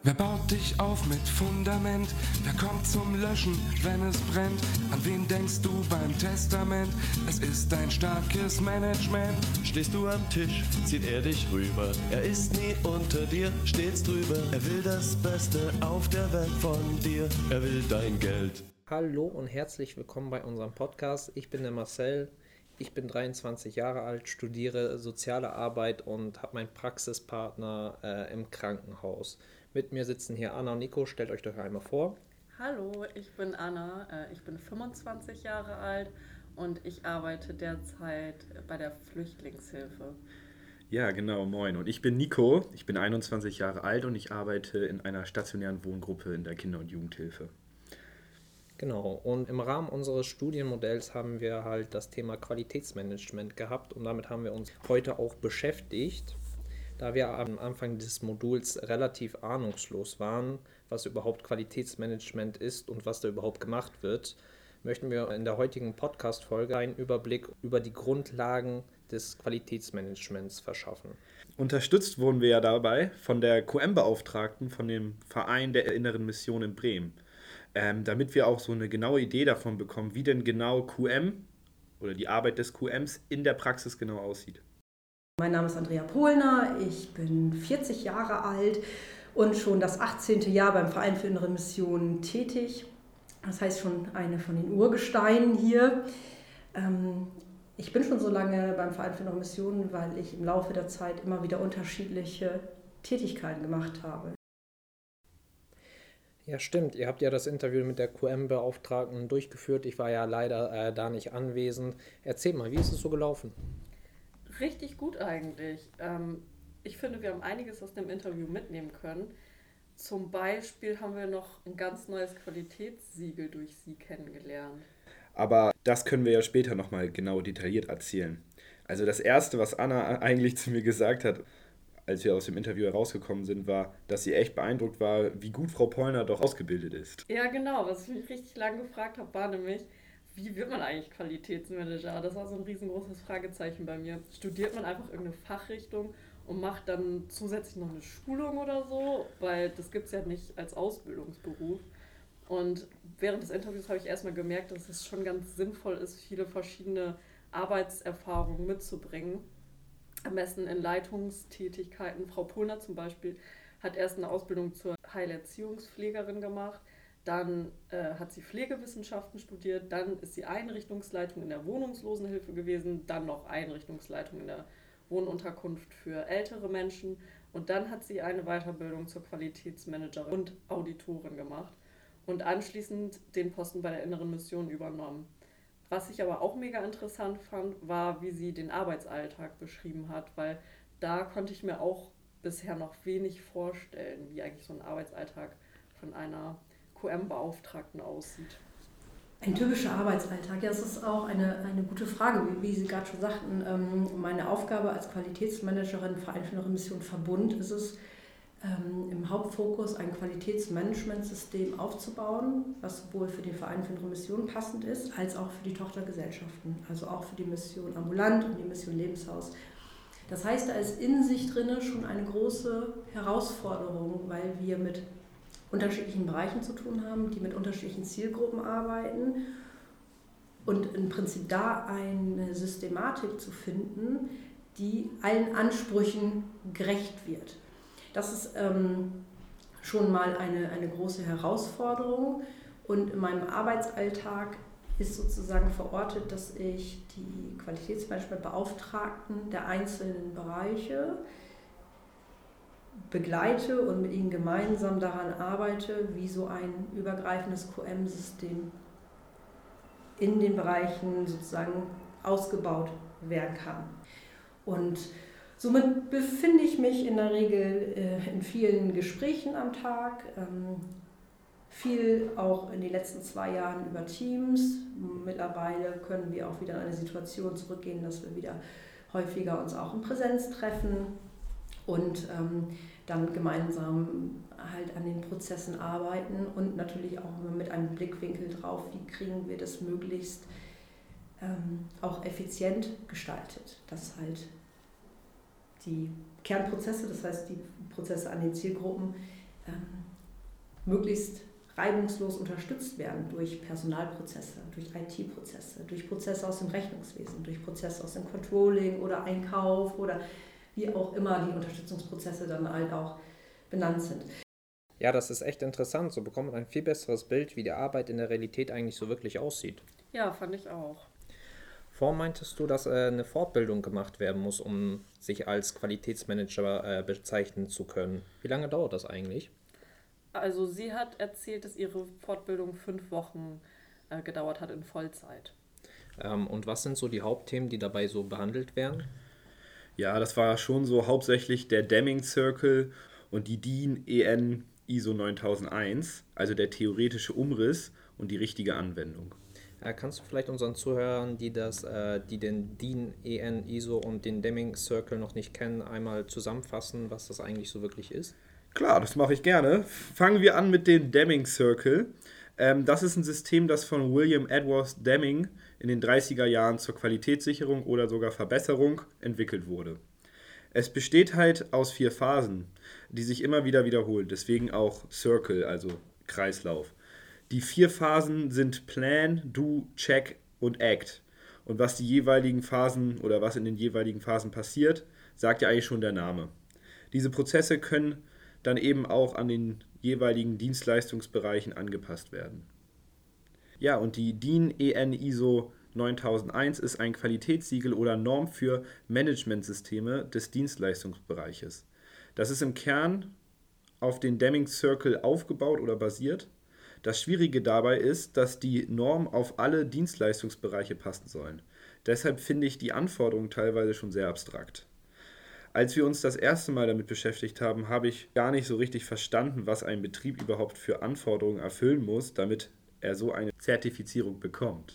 Wer baut dich auf mit Fundament? Wer kommt zum Löschen, wenn es brennt? An wen denkst du beim Testament? Es ist ein starkes Management. Stehst du am Tisch, zieht er dich rüber. Er ist nie unter dir, stets drüber. Er will das Beste auf der Welt von dir. Er will dein Geld. Hallo und herzlich willkommen bei unserem Podcast. Ich bin der Marcel, ich bin 23 Jahre alt, studiere Soziale Arbeit und habe meinen Praxispartner im Krankenhaus. Mit mir sitzen hier Anna und Nico. Stellt euch doch einmal vor. Hallo, ich bin Anna, ich bin 25 Jahre alt und ich arbeite derzeit bei der Flüchtlingshilfe. Ja, genau, moin. Und ich bin Nico, ich bin 21 Jahre alt und ich arbeite in einer stationären Wohngruppe in der Kinder- und Jugendhilfe. Genau, und im Rahmen unseres Studienmodells haben wir halt das Thema Qualitätsmanagement gehabt und damit haben wir uns heute auch beschäftigt. Da wir am Anfang des Moduls relativ ahnungslos waren, was überhaupt Qualitätsmanagement ist und was da überhaupt gemacht wird, möchten wir in der heutigen Podcast-Folge einen Überblick über die Grundlagen des Qualitätsmanagements verschaffen. Unterstützt wurden wir ja dabei von der QM-Beauftragten von dem Verein der Inneren Mission in Bremen, damit wir auch so eine genaue Idee davon bekommen, wie denn genau QM oder die Arbeit des QMs in der Praxis genau aussieht. Mein Name ist Andrea Pohlner, ich bin 40 Jahre alt und schon das 18. Jahr beim Verein für Innere Mission tätig. Das heißt schon eine von den Urgesteinen hier. Ich bin schon so lange beim Verein für Innere Mission, weil ich im Laufe der Zeit immer wieder unterschiedliche Tätigkeiten gemacht habe. Ja, stimmt. Ihr habt ja das Interview mit der QM-Beauftragten durchgeführt. Ich war ja leider da nicht anwesend. Erzähl mal, wie ist es so gelaufen? Richtig gut eigentlich. Ich finde, wir haben einiges aus dem Interview mitnehmen können. Zum Beispiel haben wir noch ein ganz neues Qualitätssiegel durch sie kennengelernt. Aber das können wir ja später nochmal genau detailliert erzählen. Also das Erste, was Anna eigentlich zu mir gesagt hat, als wir aus dem Interview herausgekommen sind, war, dass sie echt beeindruckt war, wie gut Frau Pohlner doch ausgebildet ist. Ja, genau. Was ich mich richtig lange gefragt habe, war nämlich, wie wird man eigentlich Qualitätsmanager? Das war so ein riesengroßes Fragezeichen bei mir. Studiert man einfach irgendeine Fachrichtung und macht dann zusätzlich noch eine Schulung oder so? Weil das gibt es ja nicht als Ausbildungsberuf. Und während des Interviews habe ich erstmal gemerkt, dass es schon ganz sinnvoll ist, viele verschiedene Arbeitserfahrungen mitzubringen. Am besten in Leitungstätigkeiten. Frau Pohlner zum Beispiel hat erst eine Ausbildung zur Heilerziehungspflegerin gemacht. Dann hat sie Pflegewissenschaften studiert, dann ist sie Einrichtungsleitung in der Wohnungslosenhilfe gewesen, dann noch Einrichtungsleitung in der Wohnunterkunft für ältere Menschen und dann hat sie eine Weiterbildung zur Qualitätsmanagerin und Auditorin gemacht und anschließend den Posten bei der Inneren Mission übernommen. Was ich aber auch mega interessant fand, war, wie sie den Arbeitsalltag beschrieben hat, weil da konnte ich mir auch bisher noch wenig vorstellen, wie eigentlich so ein Arbeitsalltag von einer QM-Beauftragten aussieht. Ein typischer Arbeitsalltag, ja, das ist auch eine gute Frage, wie Sie gerade schon sagten. Meine Aufgabe als Qualitätsmanagerin im Verein für Innere Mission Verbund ist es, im Hauptfokus ein Qualitätsmanagementsystem aufzubauen, was sowohl für den Verein für Innere Mission passend ist, als auch für die Tochtergesellschaften, also auch für die Mission Ambulant und die Mission Lebenshaus. Das heißt, da ist in sich drin schon eine große Herausforderung, weil wir mit unterschiedlichen Bereichen zu tun haben, die mit unterschiedlichen Zielgruppen arbeiten und im Prinzip da eine Systematik zu finden, die allen Ansprüchen gerecht wird. Das ist schon mal eine große Herausforderung und in meinem Arbeitsalltag ist sozusagen verortet, dass ich die Qualitätsmanagementbeauftragten der einzelnen Bereiche begleite und mit ihnen gemeinsam daran arbeite, wie so ein übergreifendes QM-System in den Bereichen sozusagen ausgebaut werden kann. Und somit befinde ich mich in der Regel in vielen Gesprächen am Tag, viel auch in den letzten 2 Jahren über Teams. Mittlerweile können wir auch wieder in eine Situation zurückgehen, dass wir wieder häufiger uns auch in Präsenz treffen und dann gemeinsam halt an den Prozessen arbeiten und natürlich auch mit einem Blickwinkel drauf, wie kriegen wir das möglichst auch effizient gestaltet, dass halt die Kernprozesse, das heißt die Prozesse an den Zielgruppen, möglichst reibungslos unterstützt werden durch Personalprozesse, durch IT-Prozesse, durch Prozesse aus dem Rechnungswesen, durch Prozesse aus dem Controlling oder Einkauf oder wie auch immer die Unterstützungsprozesse dann halt auch benannt sind. Ja, das ist echt interessant. So bekommt man ein viel besseres Bild, wie die Arbeit in der Realität eigentlich so wirklich aussieht. Ja, fand ich auch. Vorhin meintest du, dass eine Fortbildung gemacht werden muss, um sich als Qualitätsmanager bezeichnen zu können. Wie lange dauert das eigentlich? Also sie hat erzählt, dass ihre Fortbildung 5 Wochen gedauert hat in Vollzeit. Und was sind so die Hauptthemen, die dabei so behandelt werden? Ja, das war schon so hauptsächlich der Deming Circle und die DIN EN ISO 9001, also der theoretische Umriss und die richtige Anwendung. Kannst du vielleicht unseren Zuhörern, die den DIN EN ISO und den Deming Circle noch nicht kennen, einmal zusammenfassen, was das eigentlich so wirklich ist? Klar, das mache ich gerne. Fangen wir an mit dem Deming Circle. Das ist ein System, das von William Edwards Deming in den 30er Jahren zur Qualitätssicherung oder sogar Verbesserung entwickelt wurde. Es besteht halt aus 4 Phasen, die sich immer wieder wiederholen, deswegen auch Circle, also Kreislauf. Die 4 Phasen sind Plan, Do, Check und Act. Und was die jeweiligen Phasen oder was in den jeweiligen Phasen passiert, sagt ja eigentlich schon der Name. Diese Prozesse können dann eben auch an den jeweiligen Dienstleistungsbereichen angepasst werden. Ja, und die DIN EN ISO 9001 ist ein Qualitätssiegel oder Norm für Managementsysteme des Dienstleistungsbereiches. Das ist im Kern auf den Deming Circle aufgebaut oder basiert. Das Schwierige dabei ist, dass die Norm auf alle Dienstleistungsbereiche passen sollen. Deshalb finde ich die Anforderungen teilweise schon sehr abstrakt. Als wir uns das erste Mal damit beschäftigt haben, habe ich gar nicht so richtig verstanden, was ein Betrieb überhaupt für Anforderungen erfüllen muss, damit er so eine Zertifizierung bekommt.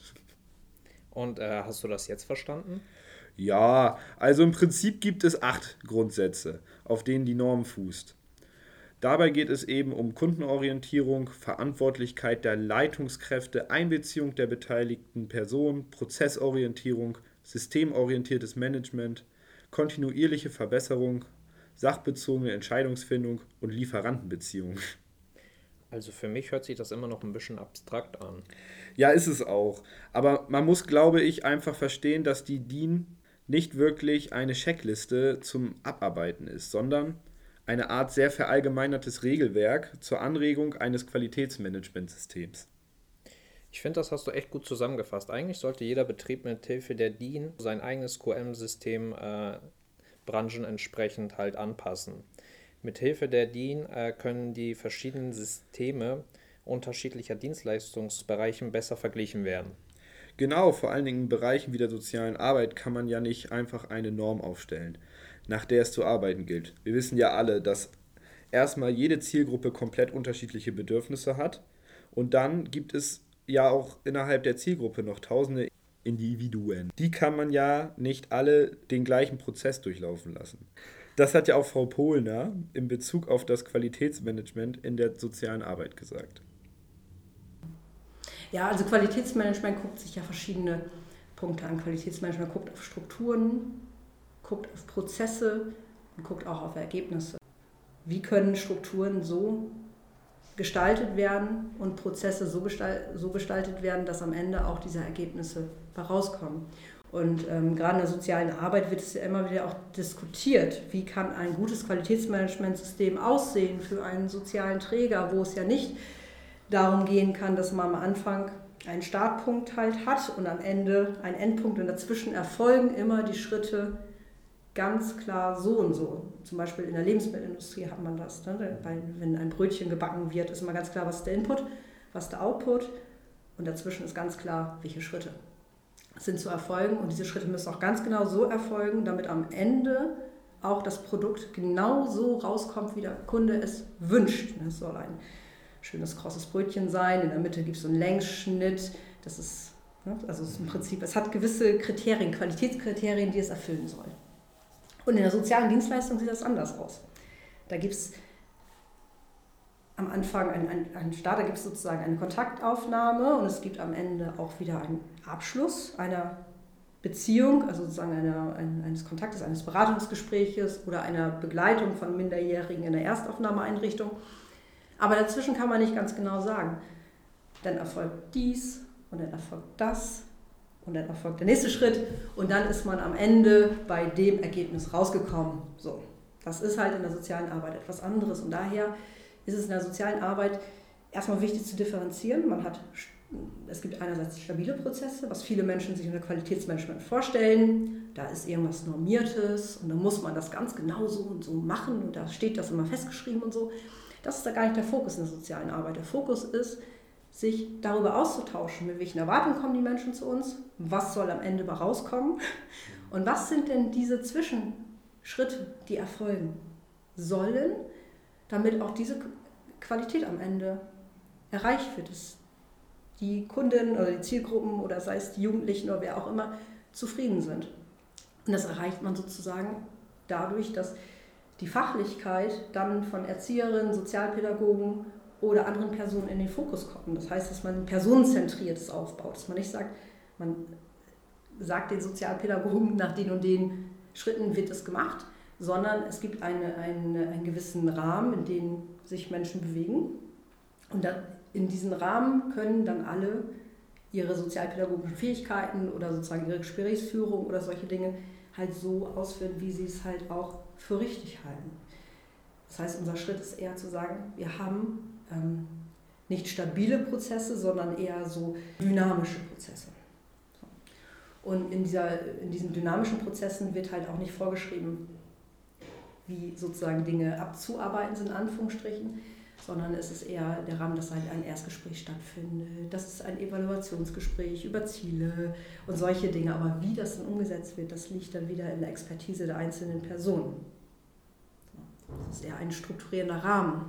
Und hast du das jetzt verstanden? Ja, also im Prinzip gibt es 8 Grundsätze, auf denen die Norm fußt. Dabei geht es eben um Kundenorientierung, Verantwortlichkeit der Leitungskräfte, Einbeziehung der beteiligten Personen, Prozessorientierung, systemorientiertes Management, kontinuierliche Verbesserung, sachbezogene Entscheidungsfindung und Lieferantenbeziehung. Also für mich hört sich das immer noch ein bisschen abstrakt an. Ja, ist es auch. Aber man muss, glaube ich, einfach verstehen, dass die DIN nicht wirklich eine Checkliste zum Abarbeiten ist, sondern eine Art sehr verallgemeinertes Regelwerk zur Anregung eines Qualitätsmanagementsystems. Ich finde, das hast du echt gut zusammengefasst. Eigentlich sollte jeder Betrieb mit Hilfe der DIN sein eigenes QM-System branchenensprechend halt anpassen. Mit Hilfe der DIN können die verschiedenen Systeme unterschiedlicher Dienstleistungsbereichen besser verglichen werden. Genau, vor allen Dingen in Bereichen wie der sozialen Arbeit kann man ja nicht einfach eine Norm aufstellen, nach der es zu arbeiten gilt. Wir wissen ja alle, dass erstmal jede Zielgruppe komplett unterschiedliche Bedürfnisse hat und dann gibt es ja auch innerhalb der Zielgruppe noch tausende Individuen. Die kann man ja nicht alle den gleichen Prozess durchlaufen lassen. Das hat ja auch Frau Pohlner in Bezug auf das Qualitätsmanagement in der sozialen Arbeit gesagt. Ja, also Qualitätsmanagement guckt sich ja verschiedene Punkte an. Qualitätsmanagement guckt auf Strukturen, guckt auf Prozesse und guckt auch auf Ergebnisse. Wie können Strukturen so gestaltet werden und Prozesse so gestaltet werden, dass am Ende auch diese Ergebnisse herauskommen. Und gerade in der sozialen Arbeit wird es ja immer wieder auch diskutiert, wie kann ein gutes Qualitätsmanagementsystem aussehen für einen sozialen Träger, wo es ja nicht darum gehen kann, dass man am Anfang einen Startpunkt halt hat und am Ende einen Endpunkt und dazwischen erfolgen immer die Schritte ganz klar so und so. Zum Beispiel in der Lebensmittelindustrie hat man das. Ne? Wenn ein Brötchen gebacken wird, ist immer ganz klar, was ist der Input, was ist der Output und dazwischen ist ganz klar, welche Schritte sind zu erfolgen und diese Schritte müssen auch ganz genau so erfolgen, damit am Ende auch das Produkt genau so rauskommt, wie der Kunde es wünscht. Es soll ein schönes, krosses Brötchen sein, in der Mitte gibt es so einen Längsschnitt, das ist, ne? Also im Prinzip, es hat gewisse Kriterien, Qualitätskriterien, die es erfüllen soll. Und in der sozialen Dienstleistung sieht das anders aus. Da gibt es am Anfang einen Start, da gibt es sozusagen eine Kontaktaufnahme und es gibt am Ende auch wieder einen Abschluss einer Beziehung, also sozusagen eines Kontaktes, eines Beratungsgespräches oder einer Begleitung von Minderjährigen in der Erstaufnahmeeinrichtung. Aber dazwischen kann man nicht ganz genau sagen. Dann erfolgt dies und dann erfolgt das und dann erfolgt der nächste Schritt und dann ist man am Ende bei dem Ergebnis rausgekommen. So, das ist halt in der sozialen Arbeit etwas anderes und daher ist es in der sozialen Arbeit erstmal wichtig zu differenzieren. Es gibt einerseits stabile Prozesse, was viele Menschen sich unter Qualitätsmanagement vorstellen. Da ist irgendwas Normiertes und dann muss man das ganz genau so und so machen und da steht das immer festgeschrieben und so. Das ist da gar nicht der Fokus in der sozialen Arbeit. Der Fokus ist, sich darüber auszutauschen, mit welchen Erwartungen kommen die Menschen zu uns, was soll am Ende bei rauskommen und was sind denn diese Zwischenschritte, die erfolgen sollen, damit auch diese Qualität am Ende erreicht wird, dass die Kunden oder die Zielgruppen oder sei es die Jugendlichen oder wer auch immer zufrieden sind. Und das erreicht man sozusagen dadurch, dass die Fachlichkeit dann von Erzieherinnen, Sozialpädagogen oder anderen Personen in den Fokus kommt. Das heißt, dass man personenzentriertes aufbaut, dass man nicht sagt, man sagt den Sozialpädagogen, nach den und den Schritten wird es gemacht, sondern es gibt einen gewissen Rahmen, in dem sich Menschen bewegen. Und in diesen Rahmen können dann alle ihre sozialpädagogischen Fähigkeiten oder sozusagen ihre Gesprächsführung oder solche Dinge halt so ausführen, wie sie es halt auch für richtig halten. Das heißt, unser Schritt ist eher zu sagen, wir haben nicht stabile Prozesse, sondern eher so dynamische Prozesse. Und in diesen dynamischen Prozessen wird halt auch nicht vorgeschrieben, wie sozusagen Dinge abzuarbeiten sind, in Anführungsstrichen, sondern es ist eher der Rahmen, dass halt ein Erstgespräch stattfindet, das ist ein Evaluationsgespräch über Ziele und solche Dinge. Aber wie das dann umgesetzt wird, das liegt dann wieder in der Expertise der einzelnen Personen. Das ist eher ein strukturierender Rahmen.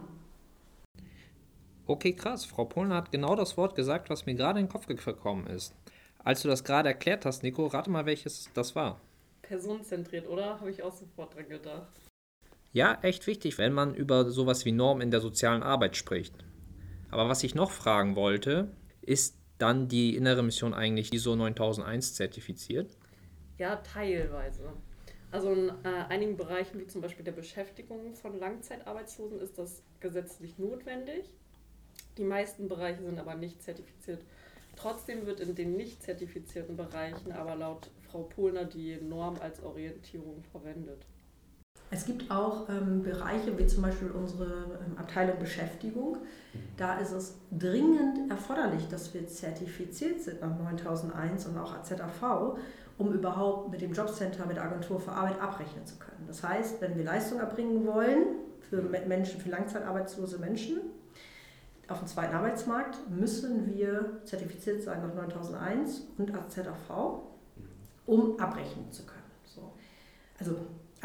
Okay, krass. Frau Pohlner hat genau das Wort gesagt, was mir gerade in den Kopf gekommen ist. Als du das gerade erklärt hast, Nico, rate mal, welches das war. Personenzentriert, oder? Habe ich auch sofort dran gedacht. Ja, echt wichtig, wenn man über sowas wie Normen in der sozialen Arbeit spricht. Aber was ich noch fragen wollte, ist dann die innere Mission eigentlich ISO 9001 zertifiziert? Ja, teilweise. Also in einigen Bereichen, wie zum Beispiel der Beschäftigung von Langzeitarbeitslosen, ist das gesetzlich notwendig. Die meisten Bereiche sind aber nicht zertifiziert. Trotzdem wird in den nicht zertifizierten Bereichen aber laut Frau Pohlner die Norm als Orientierung verwendet. Es gibt auch Bereiche, wie zum Beispiel unsere Abteilung Beschäftigung. Da ist es dringend erforderlich, dass wir zertifiziert sind nach 9001 und auch AZAV, um überhaupt mit dem Jobcenter, mit der Agentur für Arbeit abrechnen zu können. Das heißt, wenn wir Leistung erbringen wollen für Menschen, für langzeitarbeitslose Menschen auf dem zweiten Arbeitsmarkt, müssen wir zertifiziert sein nach 9001 und AZAV, um abrechnen zu können. So. Also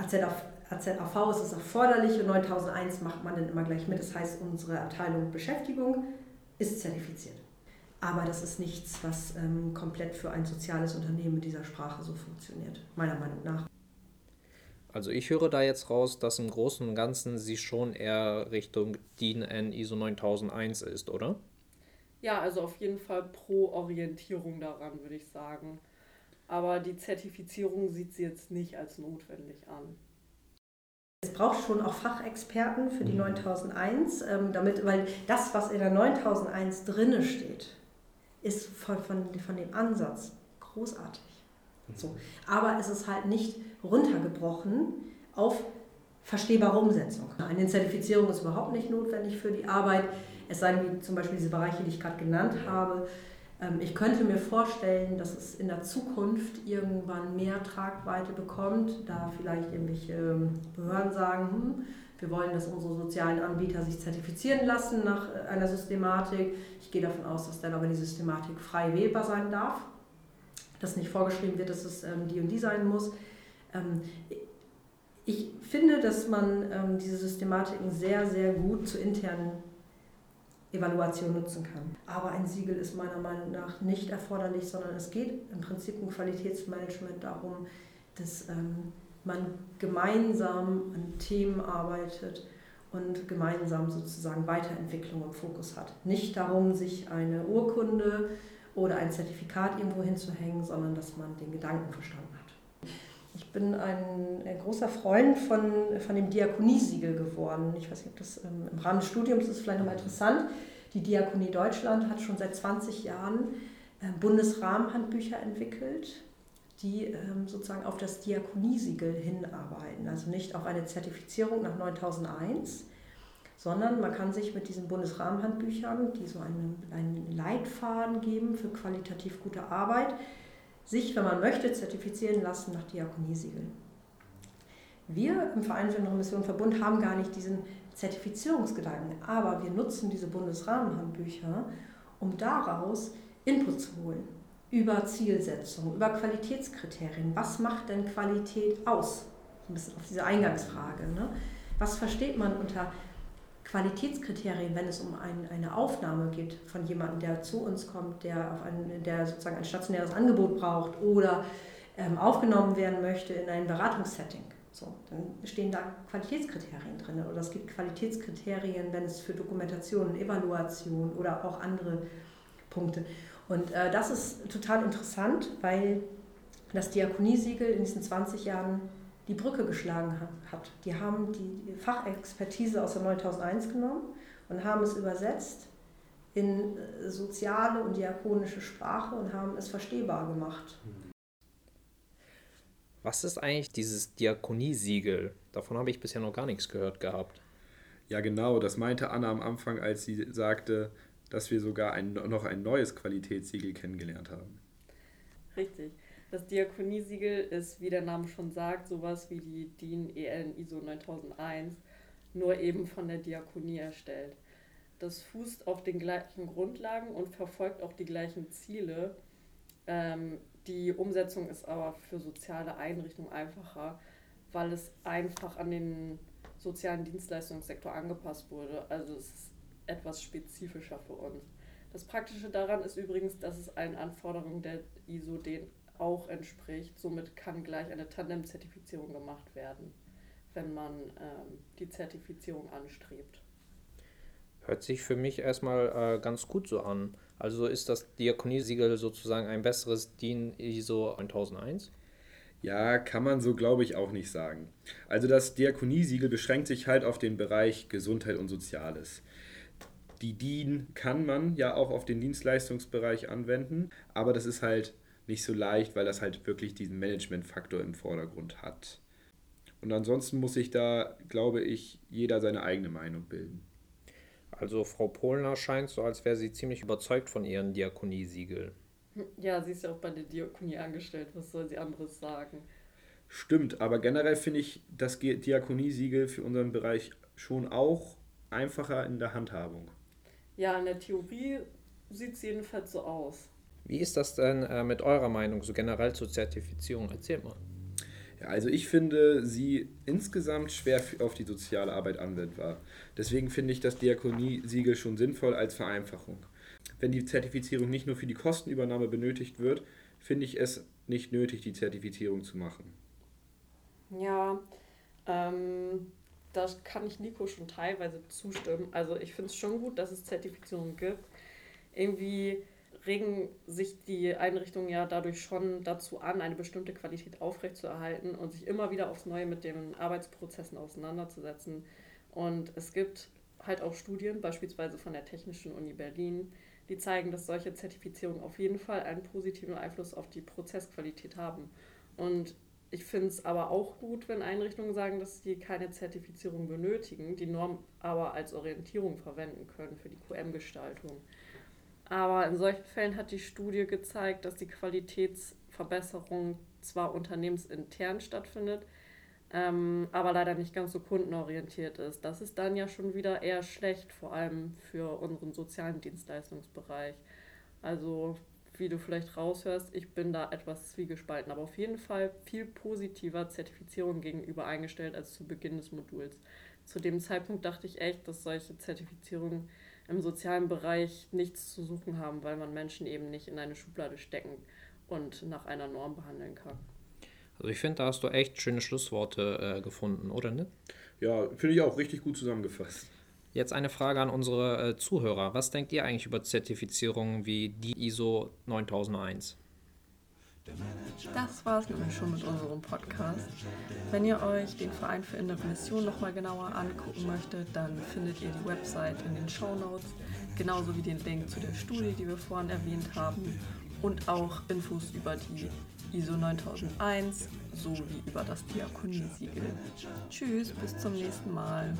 AZAV ist es erforderlich und 9001 macht man dann immer gleich mit. Das heißt, unsere Abteilung Beschäftigung ist zertifiziert. Aber das ist nichts, was komplett für ein soziales Unternehmen mit dieser Sprache so funktioniert, meiner Meinung nach. Also ich höre da jetzt raus, dass im Großen und Ganzen sie schon eher Richtung DIN N ISO 9001 ist, oder? Ja, also auf jeden Fall pro Orientierung daran, würde ich sagen. Aber die Zertifizierung sieht sie jetzt nicht als notwendig an. Es braucht schon auch Fachexperten für die 9001, weil das, was in der 9001 drinne steht, ist von dem Ansatz großartig. So. Aber es ist halt nicht runtergebrochen auf verstehbare Umsetzung. Eine Zertifizierung ist überhaupt nicht notwendig für die Arbeit, es sei denn, wie zum Beispiel diese Bereiche, die ich gerade genannt habe. Ich könnte mir vorstellen, dass es in der Zukunft irgendwann mehr Tragweite bekommt, da vielleicht irgendwelche Behörden sagen, wir wollen, dass unsere sozialen Anbieter sich zertifizieren lassen nach einer Systematik. Ich gehe davon aus, dass dann aber die Systematik frei wählbar sein darf, dass nicht vorgeschrieben wird, dass es die und die sein muss. Ich finde, dass man diese Systematiken sehr, sehr gut zur internen Evaluation nutzen kann. Aber ein Siegel ist meiner Meinung nach nicht erforderlich, sondern es geht im Prinzip im Qualitätsmanagement darum, dass man gemeinsam an Themen arbeitet und gemeinsam sozusagen Weiterentwicklung im Fokus hat. Nicht darum, sich eine Urkunde oder ein Zertifikat irgendwo hinzuhängen, sondern dass man den Gedanken verstanden hat. Ich Ich bin ein großer Freund von dem Diakoniesiegel geworden. Ich weiß nicht, ob das im Rahmen des Studiums ist vielleicht nochmal interessant. Die Diakonie Deutschland hat schon seit 20 Jahren Bundesrahmenhandbücher entwickelt, die sozusagen auf das Diakoniesiegel hinarbeiten. Also nicht auf eine Zertifizierung nach 9001, sondern man kann sich mit diesen Bundesrahmenhandbüchern, die so einen Leitfaden geben für qualitativ gute Arbeit, sich, wenn man möchte, zertifizieren lassen nach Diakoniesiegel. Wir im Verein für innere Mission Verbund haben gar nicht diesen Zertifizierungsgedanken, aber wir nutzen diese Bundesrahmenhandbücher, um daraus Input zu holen über Zielsetzung, über Qualitätskriterien. Was macht denn Qualität aus? Ein bisschen auf diese Eingangsfrage. Ne? Was versteht man unter Qualitätskriterien, wenn es um eine Aufnahme geht von jemandem, der zu uns kommt, der sozusagen ein stationäres Angebot braucht oder aufgenommen werden möchte in ein Beratungssetting. So, dann stehen da Qualitätskriterien drin. Oder es gibt Qualitätskriterien, wenn es für Dokumentation, Evaluation oder auch andere Punkte. Und das ist total interessant, weil das Diakoniesiegel in diesen 20 Jahren die Brücke geschlagen hat. Die haben die Fachexpertise aus der 9001 genommen und haben es übersetzt in soziale und diakonische Sprache und haben es verstehbar gemacht. Was ist eigentlich dieses Diakoniesiegel? Davon habe ich bisher noch gar nichts gehört gehabt. Ja, genau, das meinte Anna am Anfang, als sie sagte, dass wir sogar noch ein neues Qualitätssiegel kennengelernt haben. Richtig. Das Diakoniesiegel ist, wie der Name schon sagt, sowas wie die DIN EN ISO 9001, nur eben von der Diakonie erstellt. Das fußt auf den gleichen Grundlagen und verfolgt auch die gleichen Ziele. Die Umsetzung ist aber für soziale Einrichtungen einfacher, weil es einfach an den sozialen Dienstleistungssektor angepasst wurde. Also es ist etwas spezifischer für uns. Das Praktische daran ist übrigens, dass es allen Anforderungen der ISO den auch entspricht. Somit kann gleich eine Tandem-Zertifizierung gemacht werden, wenn man die Zertifizierung anstrebt. Hört sich für mich erstmal ganz gut so an. Also ist das Diakoniesiegel sozusagen ein besseres DIN ISO 9001? Ja, kann man so, glaube ich, auch nicht sagen. Also das Diakoniesiegel beschränkt sich halt auf den Bereich Gesundheit und Soziales. Die DIN kann man ja auch auf den Dienstleistungsbereich anwenden, aber das ist halt nicht so leicht, weil das halt wirklich diesen Managementfaktor im Vordergrund hat. Und ansonsten muss sich da, glaube ich, jeder seine eigene Meinung bilden. Also Frau Pohlner scheint so, als wäre sie ziemlich überzeugt von ihrem Diakoniesiegel. Ja, sie ist ja auch bei der Diakonie angestellt. Was soll sie anderes sagen? Stimmt, aber generell finde ich das Diakoniesiegel für unseren Bereich schon auch einfacher in der Handhabung. Ja, in der Theorie sieht es jedenfalls so aus. Wie ist das denn mit eurer Meinung so generell zur Zertifizierung? Erzählt mal. Ja, also ich finde sie insgesamt schwer auf die soziale Arbeit anwendbar. Deswegen finde ich das Diakoniesiegel schon sinnvoll als Vereinfachung. Wenn die Zertifizierung nicht nur für die Kostenübernahme benötigt wird, finde ich es nicht nötig, die Zertifizierung zu machen. Ja, da kann ich Nico schon teilweise zustimmen. Also ich finde es schon gut, dass es Zertifizierungen gibt. Irgendwie regen sich die Einrichtungen ja dadurch schon dazu an, eine bestimmte Qualität aufrechtzuerhalten und sich immer wieder aufs Neue mit den Arbeitsprozessen auseinanderzusetzen. Und es gibt halt auch Studien, beispielsweise von der Technischen Uni Berlin, die zeigen, dass solche Zertifizierungen auf jeden Fall einen positiven Einfluss auf die Prozessqualität haben. Und ich finde es aber auch gut, wenn Einrichtungen sagen, dass sie keine Zertifizierung benötigen, die Norm aber als Orientierung verwenden können für die QM-Gestaltung. Aber in solchen Fällen hat die Studie gezeigt, dass die Qualitätsverbesserung zwar unternehmensintern stattfindet, aber leider nicht ganz so kundenorientiert ist. Das ist dann ja schon wieder eher schlecht, vor allem für unseren sozialen Dienstleistungsbereich. Also, wie du vielleicht raushörst, ich bin da etwas zwiegespalten, aber auf jeden Fall viel positiver Zertifizierung gegenüber eingestellt als zu Beginn des Moduls. Zu dem Zeitpunkt dachte ich echt, dass solche Zertifizierungen im sozialen Bereich nichts zu suchen haben, weil man Menschen eben nicht in eine Schublade stecken und nach einer Norm behandeln kann. Also ich finde, da hast du echt schöne Schlussworte gefunden, oder nicht? Ja, finde ich auch richtig gut zusammengefasst. Jetzt eine Frage an unsere Zuhörer. Was denkt ihr eigentlich über Zertifizierungen wie die ISO 9001? Das war's nämlich schon mit unserem Podcast. Wenn ihr euch den Verein für innere Mission nochmal genauer angucken möchtet, dann findet ihr die Website in den Shownotes, genauso wie den Link zu der Studie, die wir vorhin erwähnt haben, und auch Infos über die ISO 9001 sowie über das Diakoniesiegel. Tschüss, bis zum nächsten Mal.